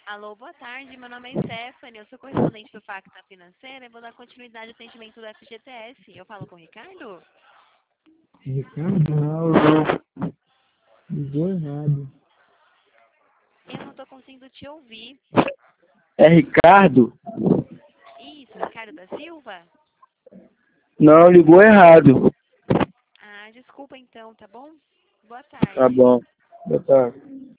Alô, boa tarde. Meu nome é Stephanie, eu sou correspondente do Facta Financeira e vou dar continuidade ao atendimento do FGTS. Eu falo com o Ricardo? Ricardo, não. Ligou errado. Eu não estou conseguindo te ouvir. É Ricardo? Isso, Ricardo da Silva? Não, ligou errado. Ah, desculpa então, tá bom? Boa Tá tarde. bom. Boa tarde.